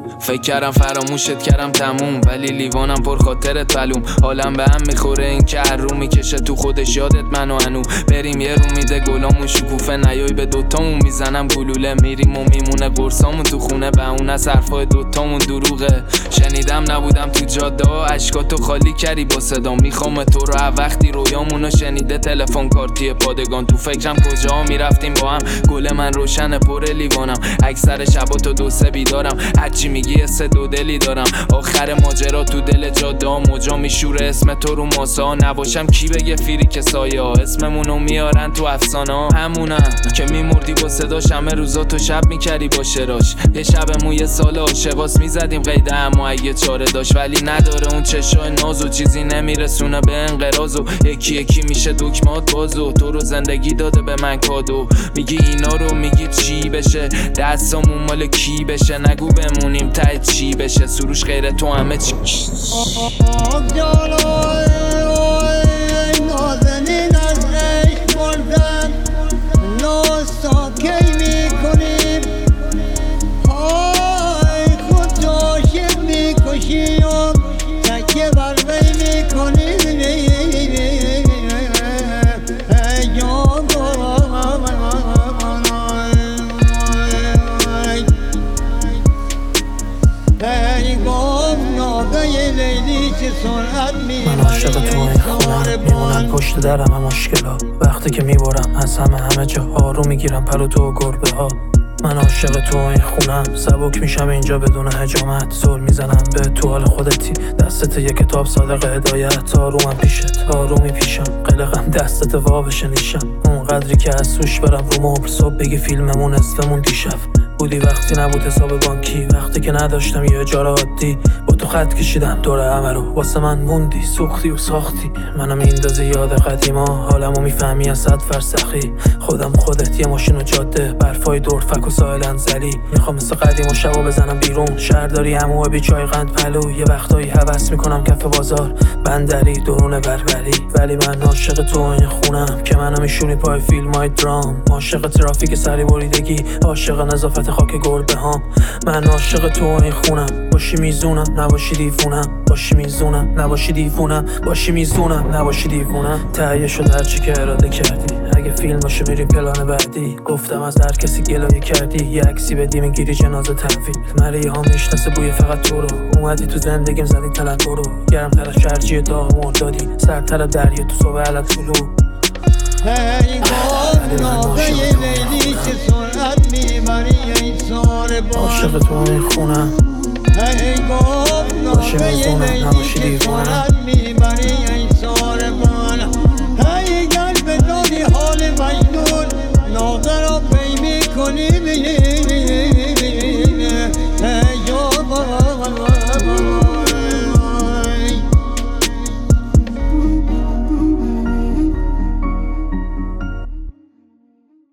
فکر کردم فراموشت کردم تموم، ولی لیوانم پر خاطرت پلوم. حالم به هم میخوره این که هر رو میکشه تو خودش یادت منو انو. بریم یه رو میده گلامون شکوفه، نیای به دوتامون میزنم گلوله. میریم و میمونه قرصامون تو خونه، به اون از حرفای دوتامون دروغه. شنیدم نبودم تو جاده ها، اشکاتو خالی کردی با صدا. میخوام تو رو وقتی رویامونو شنیده تلفن کارتی پادگان. تو فکرم کجا میرفتیم با هم، گل من روشن پر لیوانم. اکثر شبا تو دو سه بیدارم، هرچی میگی سه دو دلی دارم. آخر ماجرا تو دل جاده ها موجا میشوره اسم تو رو ماسا. نباشم کی بگه فیری که سایه ها اسممونو میارن تو افسانه ها. همونم که میمردی با صداش، همه روزا تو شب میکردی با شراش. یه شبمون یه سال عاشقاس میزدیم قیده، اما اگه چاره داشت. ولی نداره اون چشای نازو، چیزی نمیرسونه به انقراض. و یکی یکی میشه دکمات بازو. تو رو زندگی داده به من کادو، میگی اینا رو میگی چی بشه، دستامون مال کی بشه. نگو بمونیم ته چی بشه، سروش غیر تو همه چی. نازنین از عشق بردن ناستا کی میکنیم. های خود جاشق میکشیم، تکیه بر وی میکنیم. من عاشق تو این خونم، میمونن پشت درم هم مشکلا. وقتی که میبارم از همه جا رو میگیرم پلو تو و گربه ها. من عاشق تو این خونم، سبک میشم اینجا بدون حجامت. زل میزنم به تو حال خودتی، دستت یه کتاب صادق هدایت. آرومم پیشت آرومی پیشم، قلقم دستت وا بشه نیشم. اون قدری که از سوش برم رو مبل، صبح بگی فیلممون نصفمون دیشب بودی. وقتی نبود حساب بانکی، وقتی که نداشتم یه اجاره عادی. با تو خط کشیدم دور همه رو، واسه من موندی سوختی و ساختی. منم میندازه یاد قدیما، حالمو میفهمی از 100 فرسخی. خودم خودت یه ماشین و جاده، برفای دور فک و ساحل انزلی. میخوام مثل قدیم و شبا بزنم بیرون، شهرداری عمو بی چای قند پلو. یه وقتایی هوس میکنم کف بازار بندری درون بربری. ولی من عاشق تو این خونم که منو میشونی پای فیلمای درام. عاشق ترافیک سری بریدگی، عاشق نظافت خاک گربه هام. من عاشق تو این خونم، باشی میزونم نباشی دیوونم. باشی میزونم نباشی دیوونم، باشی میزونم نباشی دیوونم. تهیه شد هرچی که اراده کردی، اگه فیلم باشه میریم پلان بعدی. گفتم از هر کسی گلایه کردی، یه عکسی بدی میگیری جنازه تنفیل. مریه ها میشناسه بوی فقط تو رو، اومدی تو زندگیم زدی تلنگو رو. گرم تر از شرجی داغ مردادی، سرتر دریا تو صبح علت طلوع. ای گفت ناقه لیلی چه سرعت میبری ای سار بار. عاشق تو این خونم، ای گفت ناقه لیلی چه سرعت میبری